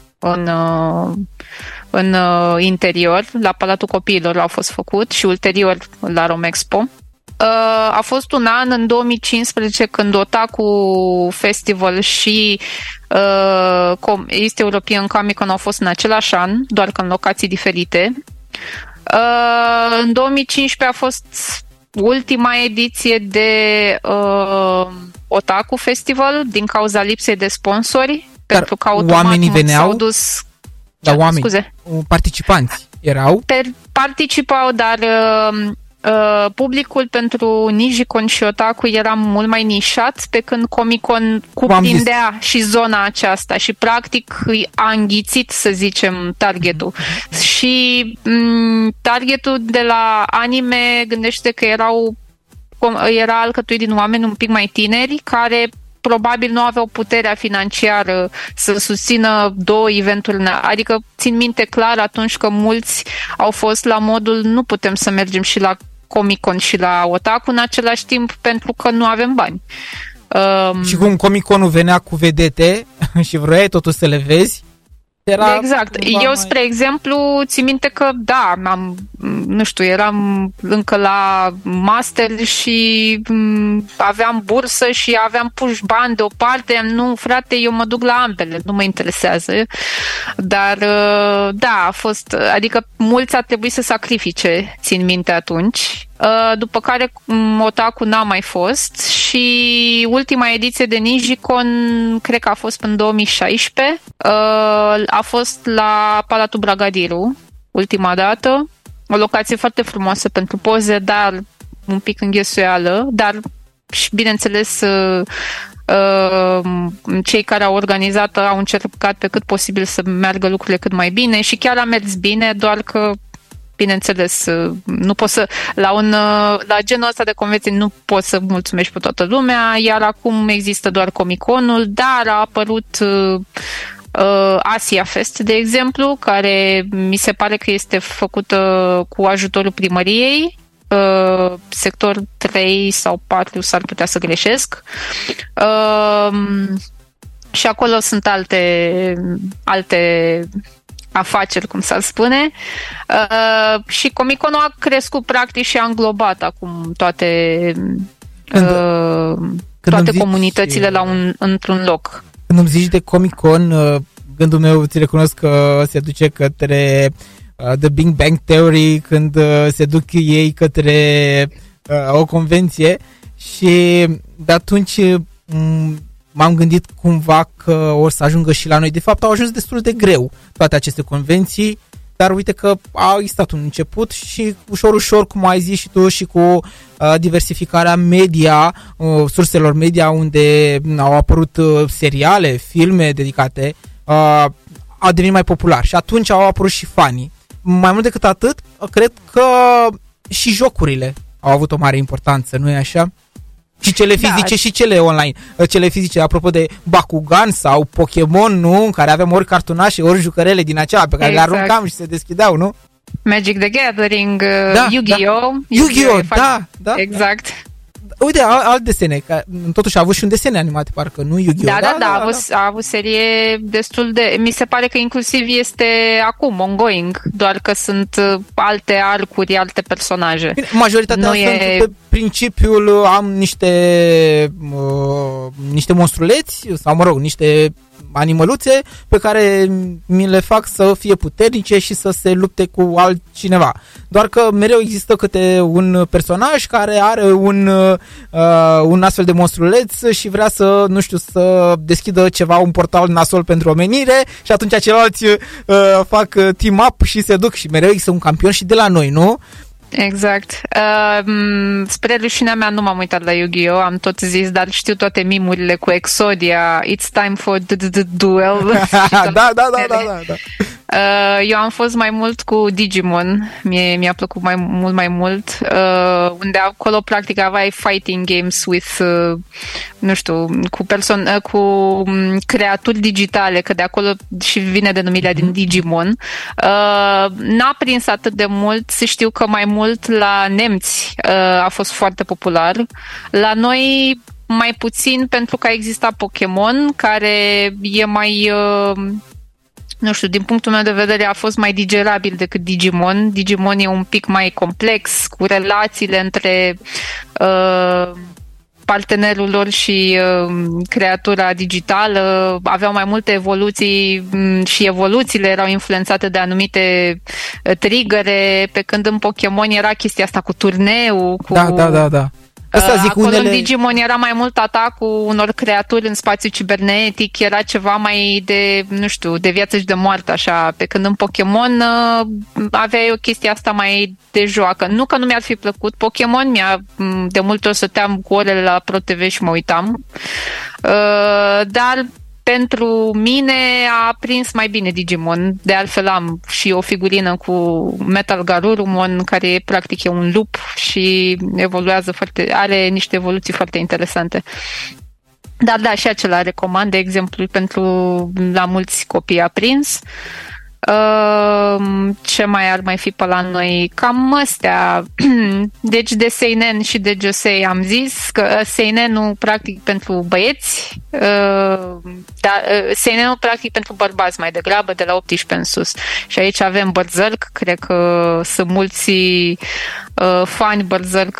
în interior. La Palatul Copiilor a fost făcut și ulterior la Romexpo. A fost un an, în 2015, când Otaku Festival și East European Comic Con au fost în același an, doar că în locații diferite. În 2015 a fost ultima ediție de Otaku Festival din cauza lipsei de sponsori, Dar pentru că automat oamenii veneau? s-au dus... Dar oameni, Scuze. participanți erau? Participau, dar publicul pentru Nijicon și Otaku era mult mai nișat, pe când Comic-Con cuprindea și zona aceasta și practic a înghițit, să zicem, targetul. Și targetul de la anime, gândește că era alcătuit din oameni un pic mai tineri, care probabil nu aveau puterea financiară să susțină 2 eventuri. Adică țin minte clar atunci că mulți au fost la modul nu putem să mergem și la Comic-Con și la Otaku în același timp pentru că nu avem bani. Și cum Comic-Conul venea cu vedete și vroiai totuși să le vezi, era exact. Eu, spre exemplu, țin minte că, da, eram încă la master și aveam bursă și aveam puși bani deoparte. Nu, frate, eu mă duc la ambele, nu mă interesează. Dar, da, a fost, adică mulți a trebuit să sacrifice, țin minte atunci. După care Otaku n-a mai fost și ultima ediție de Nijicon cred că a fost în 2016. A fost la Palatul Bragadiru ultima dată. O locație foarte frumoasă pentru poze, dar un pic înghesuială, dar și bineînțeles cei care au organizat au încercat pe cât posibil să meargă lucrurile cât mai bine și chiar a mers bine, doar că bineînțeles, nu poți să, la genul ăsta de convenție nu poți să mulțumești pe toată lumea, iar acum există doar Comic-Conul, dar a apărut Asia Fest, de exemplu, care mi se pare că este făcută cu ajutorul primăriei, sector 3 sau 4, s-ar putea să greșesc. Și acolo sunt alte afaceri, cum s-ar spune. Și Comic-Conul a crescut practic și a înglobat acum toate comunitățile într-un loc. Când îmi zici de Comic-Con, gândul meu, ți recunosc că se duce către The Big Bang Theory, când se duc ei către o convenție și de atunci m-am gândit cumva că o să ajungă și la noi. De fapt, au ajuns destul de greu toate aceste convenții, dar uite că a existat un început și ușor, cum ai zis și tu, și cu diversificarea media, surselor media, unde au apărut seriale, filme dedicate, a devenit mai popular și atunci au apărut și fanii. Mai mult decât atât, cred că și jocurile au avut o mare importanță, nu e așa? Și cele fizice și cele online. Cele fizice, apropo de Bakugan sau Pokémon, nu? În care aveam ori cartonașe, ori jucărele din aceea pe care le aruncam și se deschideau, nu? Magic the Gathering, Yu-Gi-Oh! Yu-Gi-Oh! Da. Exact. Uite, alt desene, că totuși a avut și un desen animat, parcă, nu Yu-Gi-Oh! Da, a avut serie destul de... Mi se pare că inclusiv este acum ongoing, doar că sunt alte arcuri, alte personaje. Bine, majoritatea sunt pe principiul am niște monstruleți, sau mă rog, niște animăluțe pe care mi le fac să fie puternice și să se lupte cu altcineva. Doar că mereu există câte un personaj care are un astfel de monstruleț și vrea să, nu știu, să deschidă ceva, un portal nasol pentru omenire și atunci ceilalți fac team-up și se duc și mereu există un campion și de la noi, nu? Exact. Spre rușinea mea nu m-am uitat la Yu-Gi-Oh! Am tot zis, dar știu toate mimurile cu Exodia, It's time for duel. Da. Eu am fost mai mult cu Digimon, mi-a plăcut mult mai mult, unde acolo practic aveai fighting games with, nu știu, cu creaturi digitale, că de acolo și vine denumirea din Digimon. N-a prins atât de mult, știu că mai mult la nemți a fost foarte popular. La noi mai puțin, pentru că a existat Pokémon, care e mai... nu știu, din punctul meu de vedere a fost mai digerabil decât Digimon. Digimon e un pic mai complex, cu relațiile între partenerul lor și creatura digitală. Aveau mai multe evoluții și evoluțiile erau influențate de anumite triggere, pe când în Pokémon era chestia asta cu turneu. Da. Asta zic, acolo în Digimon era mai mult atacul unor creaturi în spațiu cibernetic, era ceva mai de, nu știu, de viață și de moarte, așa, pe când în Pokémon aveai o chestie asta mai de joacă. Nu că nu mi-ar fi plăcut Pokémon, de multe ori stăteam cu orele la ProTV și mă uitam, dar pentru mine a prins mai bine Digimon. De altfel am și o figurină cu Metal Garurumon, care practic e un lup și evoluează are niște evoluții foarte interesante. Dar da, și acela recomand, de exemplu, pentru la mulți copii a prins. Ce mai ar mai fi pe la noi? Cam astea. Deci de seinen și de josei am zis că seinenul practic pentru băieți, seinenul practic pentru bărbați mai degrabă, de la 18 în sus. Și aici avem Berserk, cred că sunt mulți fani Berserk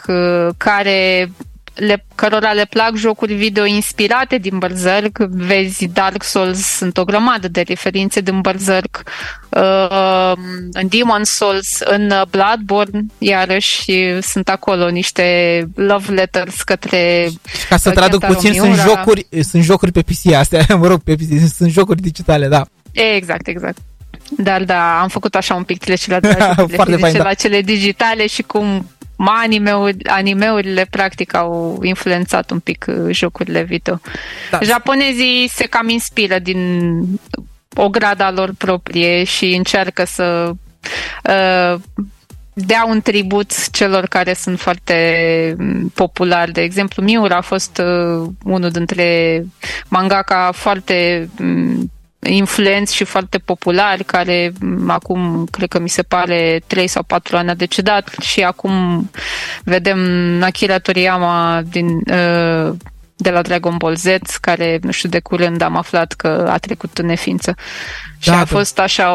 cărora le plac jocuri video inspirate din Berserk. Vezi Dark Souls, sunt o grămadă de referințe din Berserk, în Demon Souls, în Bloodborne, iarăși sunt acolo niște love letters către ca să traduc puțin, sunt jocuri pe PC astea, mă rog, pe PC, sunt jocuri digitale, da. Exact. Dar da, am făcut așa un pic trecerea de la jocurile fizice la cele digitale și cum animeurile practic au influențat un pic jocurile video. Da. Japonezii se cam inspiră din o grada lor proprie și încearcă să dea un tribut celor care sunt foarte populari. De exemplu, Miura a fost unul dintre mangaka foarte influenți și foarte populari, care acum, cred că mi se pare 3 sau 4 ani a decedat și acum vedem Akira Toriyama de la Dragon Ball Z, care, nu știu, de curând am aflat că a trecut în neființă. Și a fost așa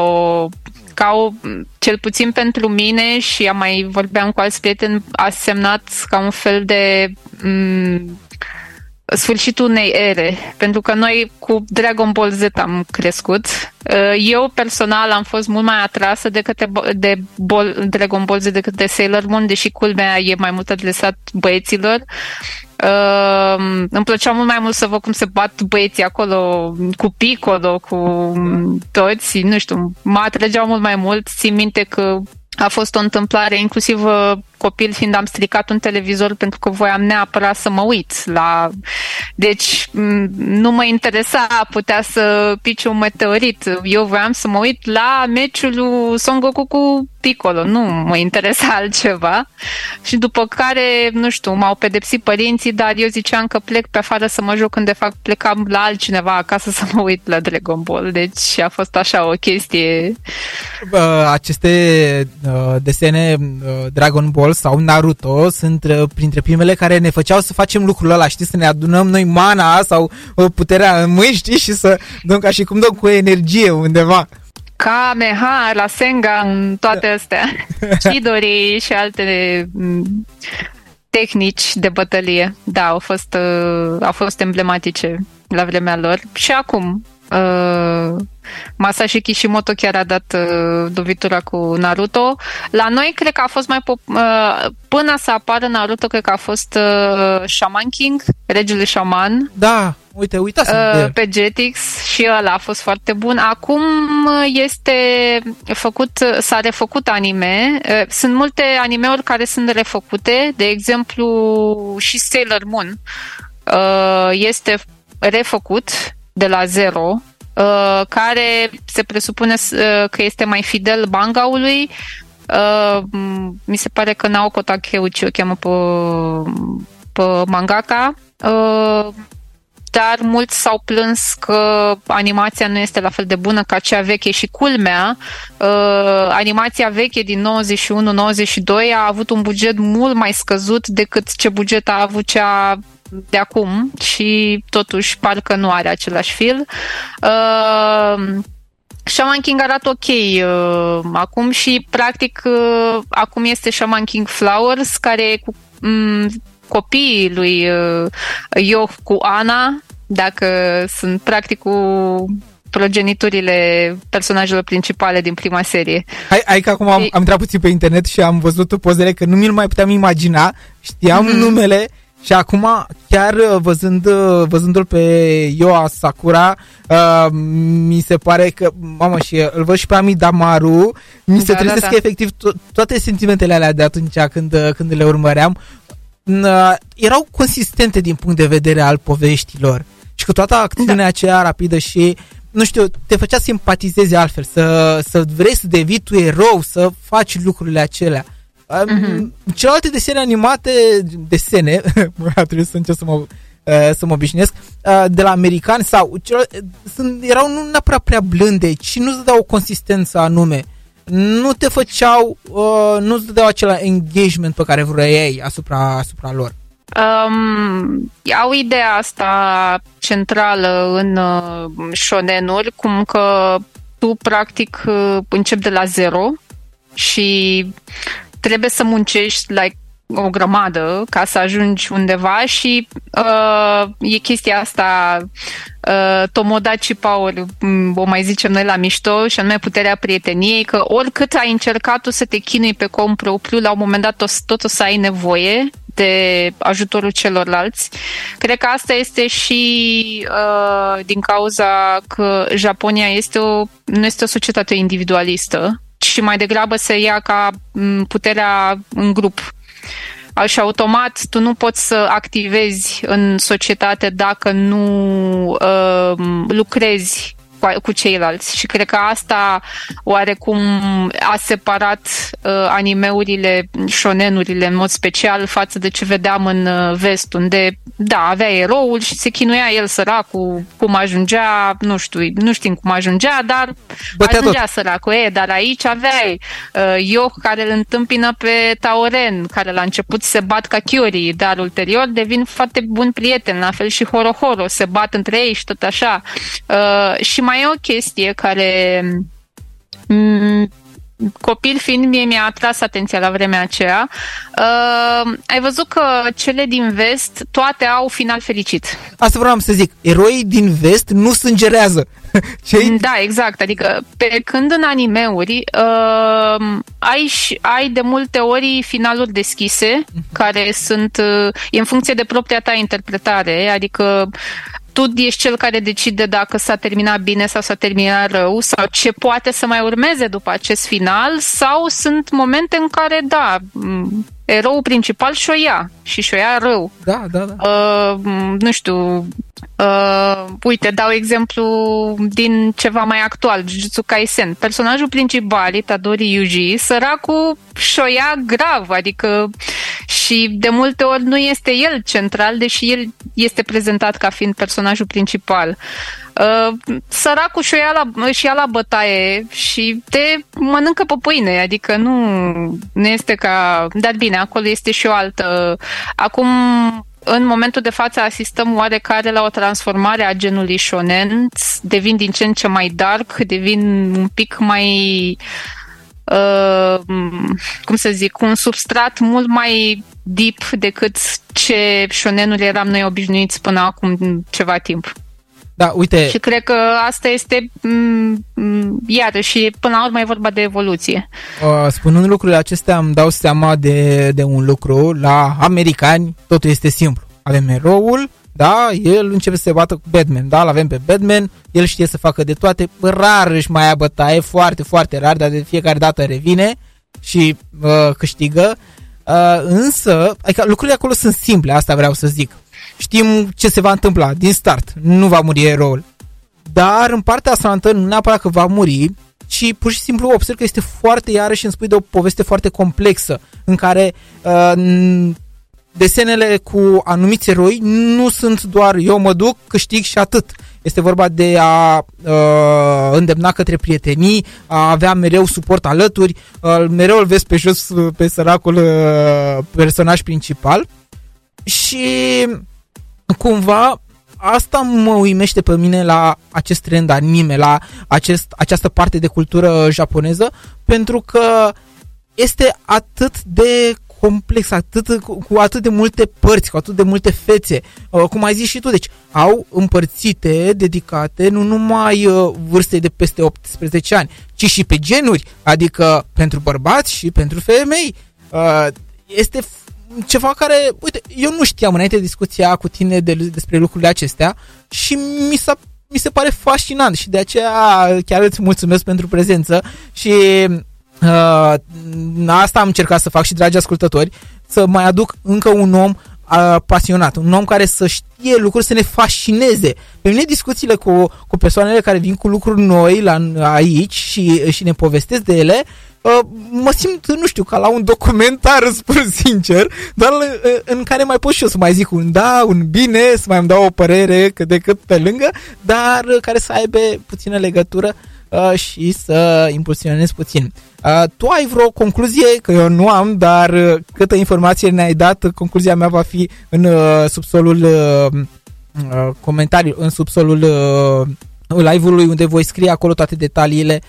cel puțin pentru mine, și mai vorbeam cu alți prieteni, a semnat ca un fel de sfârșitul unei ere, pentru că noi cu Dragon Ball Z am crescut. Eu personal am fost mult mai atrasă de Dragon Ball Z decât de Sailor Moon, deși culmea e mai mult adresat băieților. Îmi plăcea mult mai mult să văd cum se bat băieții acolo cu Piccolo, cu toți, nu știu, mă atrăgeau mult mai mult. Țin minte că a fost o întâmplare, inclusiv copil fiind, am stricat un televizor pentru că voiam neapărat să mă uit la... Deci nu mă interesa, putea să pice un meteorit. Eu voiam să mă uit la meciul lui Son Goku cu Piccolo. Nu mă interesa altceva. Și după care, nu știu, m-au pedepsit părinții, dar eu ziceam că plec pe afară să mă joc, când de fapt plecam la altcineva acasă să mă uit la Dragon Ball. Deci a fost așa o chestie. Aceste desene Dragon Ball sau Naruto sunt printre primele care ne făceau să facem lucrul ăla, știi, să ne adunăm noi mana sau puterea în mâini, știi, și să dăm ca și cum dăm cu energie undeva. Kameha, Rasengan, toate astea. Chidori și alte tehnici de bătălie. Da, au fost emblematice la vremea lor. Și acum Masashi Kishimoto chiar a dat lovitura cu Naruto. La noi cred că a fost mai până să apară Naruto, cred că a fost Shaman King, regele șaman. Da, uitasem pe Jetix, și ăla a fost foarte bun. Acum s-a refăcut anime. Sunt multe animeuri care sunt refăcute, de exemplu și Sailor Moon este refăcut de la zero, care se presupune că este mai fidel mangaului. Mi se pare că Naoko Takeuchi o cheamă pe mangaka, dar mulți s-au plâns că animația nu este la fel de bună ca cea veche și culmea, animația veche din 91-92 a avut un buget mult mai scăzut decât ce buget a avut cea de acum și totuși parcă nu are același fil. Shaman King arată ok acum și practic acum este Shaman King Flowers, care e cu copiii lui Yoh cu Ana, dacă sunt practic cu progeniturile personajelor principale din prima serie. Hai că acum am intrat puțin pe internet și am văzut pozele, că nu mi-l mai puteam imagina, știam numele, Și acum, chiar văzându-l pe Io Asakura, mi se pare că, mamă, și îl văd și pe Amidamaru, mi se trezesc efectiv toate sentimentele alea de atunci când le urmăream, erau consistente din punct de vedere al poveștilor. Și că toată acțiunea aceea rapidă și, nu știu, te făcea să simpatizezi altfel, să vrei să devii tu erou, să faci lucrurile acelea. Celelalte desene, trebuie să încep să mă obișnuiesc, de la americani sau erau nu neapărat prea blânde, ci nu îți dădeau o consistență anume. Nu te făceau, nu îți dădeau acela engagement pe care vrei asupra lor. Au ideea asta centrală în shonen-uri, cum că tu practic începi de la zero și trebuie să muncești o grămadă ca să ajungi undeva și e chestia asta Tomodachi Power, o mai zicem noi la mișto, și anume puterea prieteniei, că oricât ai încercat tu să te chinui pe cont propriu, la un moment dat tot o să ai nevoie de ajutorul celorlalți. Cred că asta este și din cauza că Japonia nu este o societate individualistă, ci mai degrabă se ia ca puterea în grup. Și automat tu nu poți să activezi în societate dacă nu lucrezi cu ceilalți. Și cred că asta oarecum a separat animeurile, shonenurile în mod special față de ce vedeam în vest, unde avea eroul și se chinuia el săracul cum ajungea, nu știm cum ajungea, dar ajungea săracul. Dar aici aveai Io care îl întâmpină pe Taoren, care la început se bat ca Kyori, dar ulterior devin foarte buni prieteni, la fel și Horo, se bat între ei și tot așa. Și mai e o chestie care copil fiind mie mi-a atras atenția la vremea aceea. Ai văzut că cele din vest toate au final fericit. Asta vreau să zic, eroii din vest nu sângerează. Da, exact, adică pe când în animeuri ai de multe ori finaluri deschise care sunt în funcție de propria ta interpretare, adică tu ești cel care decide dacă s-a terminat bine sau s-a terminat rău sau ce poate să mai urmeze după acest final, sau sunt momente în care, eroul principal și-o ia și și-o ia rău. Da. Nu știu, uite, dau exemplu din ceva mai actual, Jujutsu Kaisen. Personajul principal, Itadori Yuji, săracul și-o ia grav, adică și de multe ori nu este el central, deși el este prezentat ca fiind personajul principal. Săracul și ia la bătaie și te mănâncă pe pâine, adică nu este ca... Dar bine, acolo este și o altă... Acum, în momentul de față, asistăm oarecare la o transformare a genului shonen, devin din ce în ce mai dark, devin un pic mai... cum să zic, un substrat mult mai deep decât ce shonen-uri eram noi obișnuiți până acum ceva timp. Da, uite. Și cred că asta este iarăși, până la urmă e vorba de evoluție. Spunând lucrurile acestea îmi dau seama de un lucru. La americani totul este simplu. Avem eroul, da, el începe să se bată cu Batman, da, l-avem pe Batman, el știe să facă de toate, rar își mai ia bătaie, foarte, foarte rar, dar de fiecare dată revine și câștigă. Însă, adică lucrurile acolo sunt simple, asta vreau să zic. Știm ce se va întâmpla din start, nu va muri eroul. Dar în partea asta nu neapărat că va muri, ci pur și simplu observ că este foarte, iarăși îmi spui de o poveste foarte complexă, în care desenele cu anumiți eroi nu sunt doar eu mă duc, câștig și atât. Este vorba de a îndemna către prietenii, a avea mereu suport alături, mereu îl vezi pe jos pe săracul personaj principal și cumva asta mă uimește pe mine la acest trend anime, la această parte de cultură japoneză, pentru că este atât de complex, cu atât de multe părți, cu atât de multe fețe, cum ai zis și tu, deci au împărțite, dedicate nu numai vârstei de peste 18 ani, ci și pe genuri, adică pentru bărbați și pentru femei. Este ceva care, uite, eu nu știam înainte de discuția cu tine despre lucrurile acestea și mi se pare fascinant și de aceea chiar îți mulțumesc pentru prezență și asta am încercat să fac și, dragi ascultători, să mai aduc încă un om pasionat, un om care să știe lucruri, să ne fascineze. Pe mine discuțiile cu persoanele care vin cu lucruri noi aici și ne povestesc de ele, mă simt, nu știu, ca la un documentar, spun sincer, dar în care mai pot și eu să mai zic un da, un bine, să mai îmi dau o părere cât de cât pe lângă, dar care să aibă puțină legătură și să impulsionez puțin. Tu ai vreo concluzie? Că eu nu am, dar câtă informație ne-ai dat, concluzia mea va fi în subsolul comentariu, în subsolul live-ului, unde voi scrie acolo toate detaliile,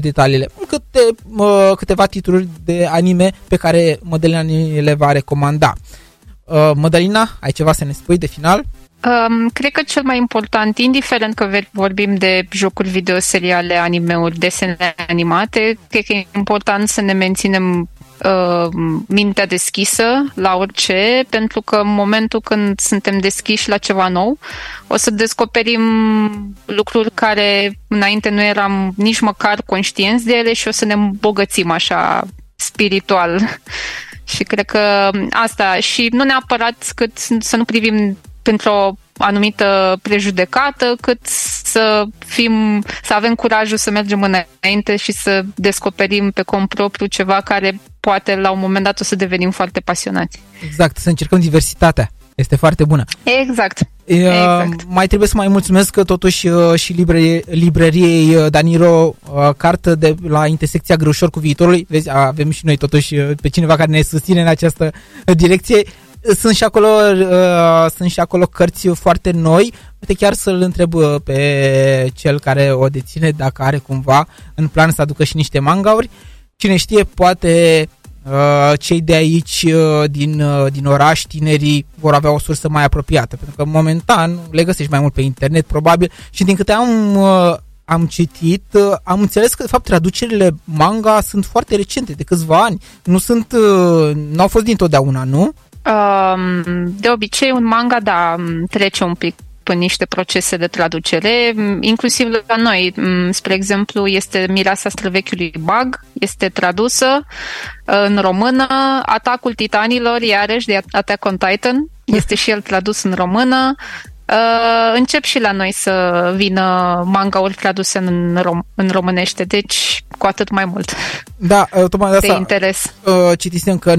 câteva titluri de anime pe care Mădălina le va recomanda. Mădălina, ai ceva să ne spui de final? Cred că cel mai important, indiferent că vorbim de jocuri video, seriale, anime-uri, desene animate, cred că e important să ne menținem mintea deschisă la orice, pentru că în momentul când suntem deschiși la ceva nou, o să descoperim lucruri care înainte nu eram nici măcar conștienți de ele și o să ne îmbogățim așa spiritual. Și cred că asta, și nu neapărat cât să nu privim pentru-o anumită prejudecată, cât să avem curajul să mergem înainte și să descoperim pe cont propriu ceva care poate la un moment dat o să devenim foarte pasionați. Exact, să încercăm diversitatea. Este foarte bună. Exact. Mai trebuie să mai mulțumesc totuși și librăriei Daniro, carte de la intersecția Greușor cu Viitorului. Vezi, avem și noi totuși pe cineva care ne susține în această direcție. Sunt și acolo cărți foarte noi. Uite, chiar să-l întreb pe cel care o deține dacă are cumva în plan să aducă și niște mangauri. Cine știe, poate cei de aici din oraș, tinerii, vor avea o sursă mai apropiată, pentru că momentan le găsești mai mult pe internet probabil și din câte am citit, am înțeles că de fapt traducerile manga sunt foarte recente, de câțiva ani, n-au fost dintotdeauna, nu? De obicei un manga, da, trece un pic pe niște procese de traducere, inclusiv la noi. Spre exemplu, este Mireasa Străvechiului Bug, este tradusă în română. Atacul Titanilor, iarăși, de Attack on Titan, este și el tradus în română. Încep și la noi să vină manga-uri traduse în românește, deci cu atât mai mult. Da, tocmai de asta interes. Citisem că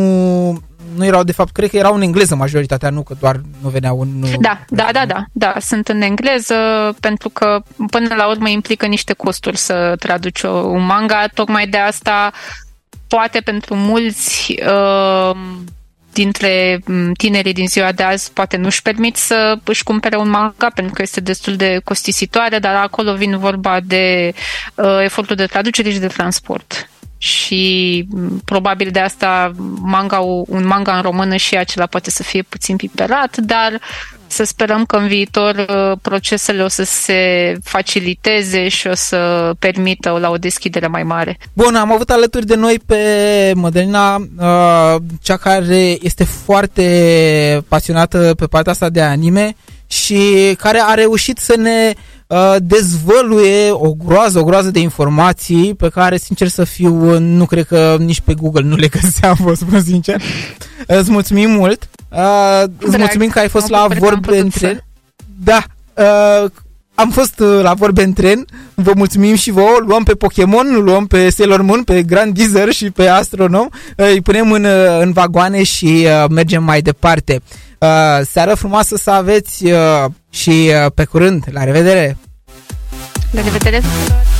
nu erau, de fapt, cred că erau în engleză majoritatea, nu că doar nu veneau în... Da, sunt în engleză, pentru că până la urmă implică niște costuri să traduci un manga, tocmai de asta poate pentru mulți dintre tinerii din ziua de azi poate nu-și permit să își cumpere un manga pentru că este destul de costisitoare, dar acolo vine vorba de efortul de traducere și de transport. Și probabil de asta un manga în română și acela poate să fie puțin piperat, dar să sperăm că în viitor procesele o să se faciliteze și o să permită la o deschidere mai mare. Bun, am avut alături de noi pe Mădălina, cea care este foarte pasionată pe partea asta de anime și care a reușit să ne dezvăluie o groază de informații pe care, sincer să fiu, nu cred că nici pe Google nu le găseam, vă spun sincer. Îți mulțumim mult. Îți mulțumim că ai fost la Vorbe în Tren. Da, am fost la Vorbe în Tren. Vă mulțumim și vouă. Luăm pe Pokémon, luăm pe Sailor Moon, pe Grandizer și pe Astronom. Îi punem în vagoane și mergem mai departe. Seară frumoasă să aveți și pe curând. La revedere! La revedere!